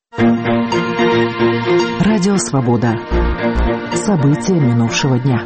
Радио «Свобода». События минувшего дня.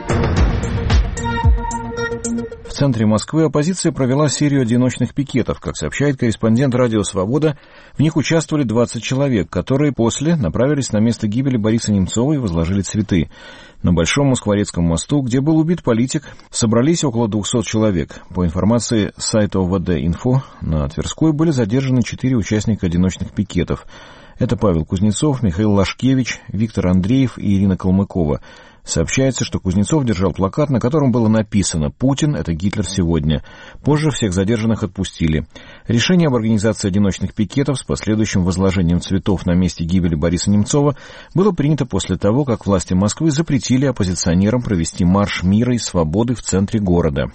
В центре Москвы оппозиция провела серию одиночных пикетов. Как сообщает корреспондент «Радио Свобода», в них участвовали 20 человек, которые после направились на место гибели Бориса Немцова и возложили цветы. На Большом Москворецком мосту, где был убит политик, собрались около 200 человек. По информации сайта ОВД-Инфо, на Тверской были задержаны 4 участника одиночных пикетов. Это Павел Кузнецов, Михаил Лашкевич, Виктор Андреев и Ирина Калмыкова. Сообщается, что Кузнецов держал плакат, на котором было написано «Путин – это Гитлер сегодня». Позже всех задержанных отпустили. Решение об организации одиночных пикетов с последующим возложением цветов на месте гибели Бориса Немцова было принято после того, как власти Москвы запретили оппозиционерам провести марш мира и свободы в центре города.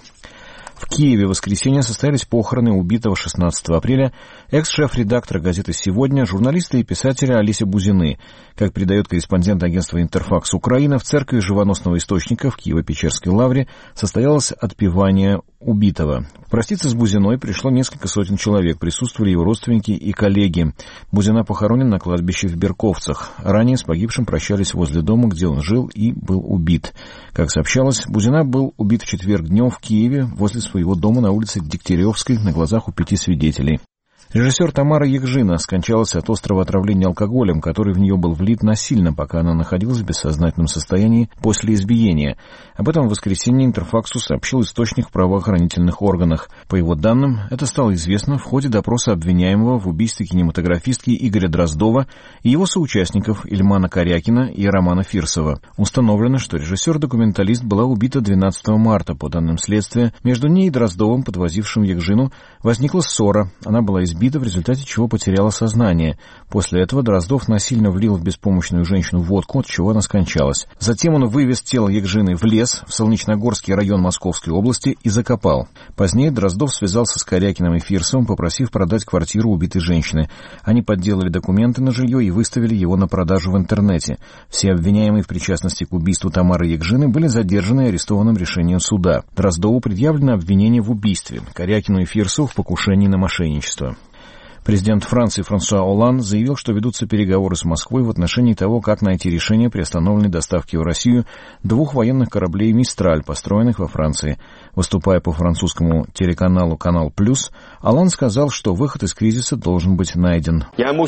В Киеве в воскресенье состоялись похороны убитого 16 апреля экс-шеф-редактора газеты «Сегодня», журналиста и писателя Олеся Бузины. Как передает корреспондент агентства «Интерфакс Украина», в церкви живоносного источника в Киево-Печерской лавре состоялось отпевание убитого. Проститься с Бузиной пришло несколько сотен человек, присутствовали его родственники и коллеги. Бузина похоронен на кладбище в Берковцах. Ранее с погибшим прощались возле дома, где он жил и был убит. Как сообщалось, Бузина был убит в четверг днем в Киеве возле своего дома на улице Дегтяревской на глазах у 5 свидетелей. Режиссер Тамара Ягжина скончалась от острого отравления алкоголем, который в нее был влит насильно, пока она находилась в бессознательном состоянии после избиения. Об этом в воскресенье Интерфаксу сообщил источник в правоохранительных органах. По его данным, это стало известно в ходе допроса обвиняемого в убийстве кинематографистки Игоря Дроздова и его соучастников Ильмана Корякина и Романа Фирсова. Установлено, что режиссер-документалист была убита 12 марта. По данным следствия, между ней и Дроздовым, подвозившим Ягжину, возникла ссора. Она была избита, в результате чего потеряла сознание. После этого Дроздов насильно влил в беспомощную женщину водку, от чего она скончалась. Затем он вывез тело Ягжины в лес, в Солнечногорский район Московской области, и закопал. Позднее Дроздов связался с Корякиным и Фирсовым, попросив продать квартиру убитой женщины. Они подделали документы на жилье и выставили его на продажу в интернете. Все обвиняемые в причастности к убийству Тамары Ягжины были задержаны и арестованы решением суда. Дроздову предъявлено обвинение в убийстве, Корякину и Фирсову в покушении на мошенничество. Президент Франции Франсуа Олланд заявил, что ведутся переговоры с Москвой в отношении того, как найти решение приостановленной доставки в Россию 2 военных кораблей «Мистраль», построенных во Франции. Выступая по французскому телеканалу «Канал Плюс», Олланд сказал, что выход из кризиса должен быть найден.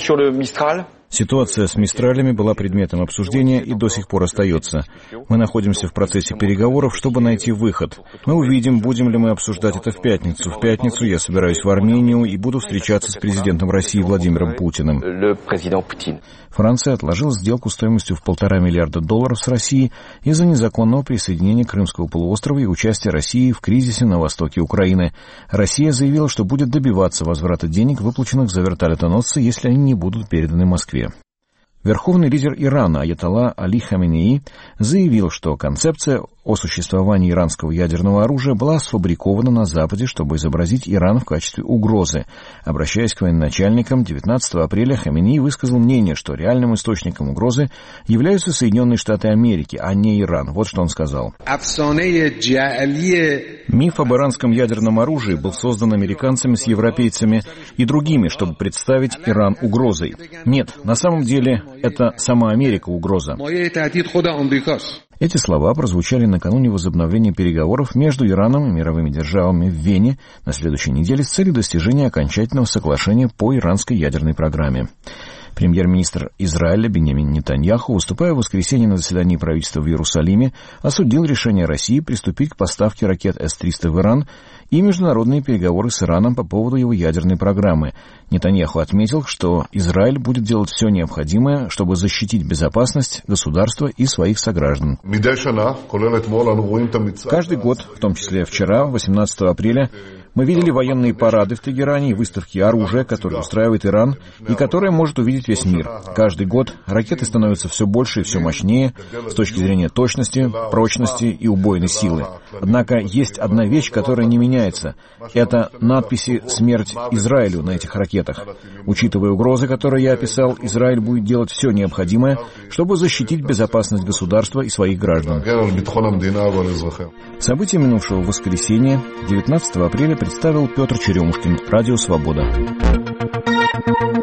Ситуация с «Мистралями» была предметом обсуждения и до сих пор остается. Мы находимся в процессе переговоров, чтобы найти выход. Мы увидим, будем ли мы обсуждать это в пятницу. В пятницу я собираюсь в Армению и буду встречаться с президентом России Владимиром Путиным. Франция отложила сделку стоимостью в $1,5 миллиарда с Россией из-за незаконного присоединения Крымского полуострова и участия России в кризисе на востоке Украины. Россия заявила, что будет добиваться возврата денег, выплаченных за вертолетоносцы, если они не будут переданы Москве. Верховный лидер Ирана Аятолла Али Хаминеи заявил, что концепция о существовании иранского ядерного оружия была сфабрикована на Западе, чтобы изобразить Иран в качестве угрозы. Обращаясь к военачальникам, 19 апреля Хаминеи высказал мнение, что реальным источником угрозы являются Соединенные Штаты Америки, а не Иран. Вот что он сказал. Миф об иранском ядерном оружии был создан американцами с европейцами и другими, чтобы представить Иран угрозой. Нет, на самом деле это сама Америка угроза. Эти слова прозвучали накануне возобновления переговоров между Ираном и мировыми державами в Вене на следующей неделе с целью достижения окончательного соглашения по иранской ядерной программе. Премьер-министр Израиля Биньямин Нетаньяху, выступая в воскресенье на заседании правительства в Иерусалиме, осудил решение России приступить к поставке ракет С-300 в Иран и международные переговоры с Ираном по поводу его ядерной программы. Нетаньяху отметил, что Израиль будет делать все необходимое, чтобы защитить безопасность государства и своих сограждан. Каждый год, в том числе вчера, 18 апреля, мы видели военные парады в Тегеране и выставки оружия, которые устраивает Иран и которое может увидеть весь мир. Каждый год ракеты становятся все больше и все мощнее с точки зрения точности, прочности и убойной силы. Однако есть одна вещь, которая не меняется. Это надписи «Смерть Израилю» на этих ракетах. Учитывая угрозы, которые я описал, Израиль будет делать все необходимое, чтобы защитить безопасность государства и своих граждан. События минувшего воскресенья, 19 апреля, представил Петр Черемушкин, Радио Свобода.